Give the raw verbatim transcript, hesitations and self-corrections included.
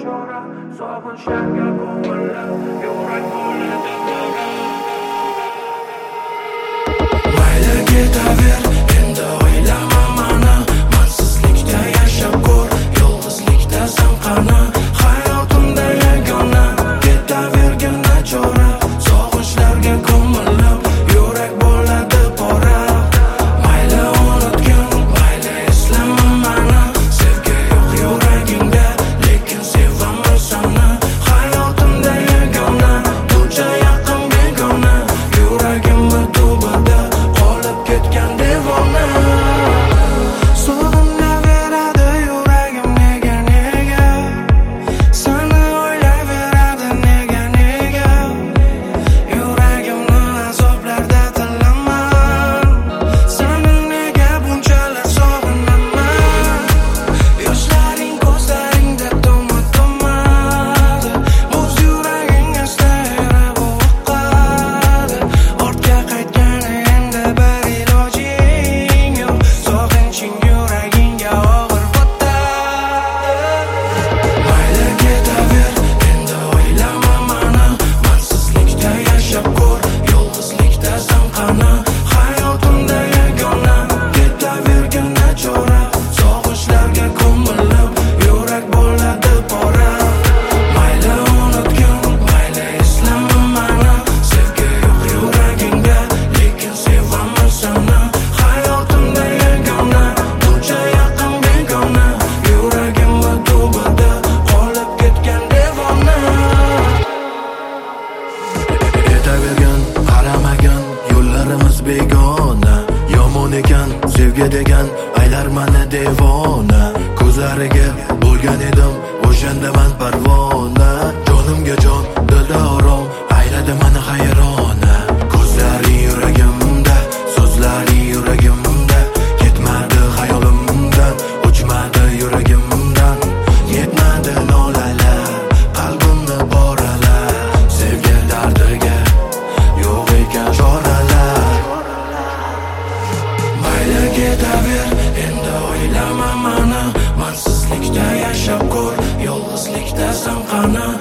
nachora, sog'inchlarga ko'milib yurak bo'ladi bora. Mayli ketaver, endi o'ylama mani, mansizlikda yashab ko'r, yolg'izlikda zamqani, hayotimda yagona. Ketavergin nachora, sog'inchlarga ko'milib yurak bo'ladi bora. Mayli unutgin, mayli eslama mani, sevgi yo'q yuragingda, lekin sevaman seni. Hayotimda yagona, buncha yaqin begona, yuragimni tubida qolib ketgan devona. Sog'inaveradi yuragim nega nega, seni o'ylayveradi nega nega. Yuragimni azoblarda tilaman, seni nega bunchalar sog'inaman. Yoshlaring ko'zlaringda toma-tomadi, o'z yuraging asta erib oqadi. Ortga qaytgani endi bir ilojing yo'q, sog'inching yuragingga og'ir botadi. Mayli ketaver, endi o'ylama mani, mansizlikda yashab ko'r, yolg'izlikda zamqani, hayotimda yagona. Ketavergin nachora, sog'inchlarga ko'milib yurak bo'ladi bora. Mayli unutgin, mayli eslama mani, sevgi yo'q yuragingda, lekin sevaman seni. Hayotimda yagona, buncha yaqin begona, yuragimni tubida qolib ketgan devona. Ketavergin, qaramagin, yo'llarimiz begona. Yomon ekan sevgi degan, aylar mani devona. Ko'zlariga bo'lgan edim o'shanda man parvona. Jonimga jon, dilda orom, ayladi mani hayrona. Ko'zlari yuragimda, so'zlari yuragimda, ketmadi xayolimdan, o'chmadi yuragimdan. Yetmadi lolalar, qalbimni boralar, sevgi dardiga yo'q ekan choralar. Mayli ketaver, endi o'ylama mani, mansizlikda yashab ko'r, yolg'izlikda zamqani,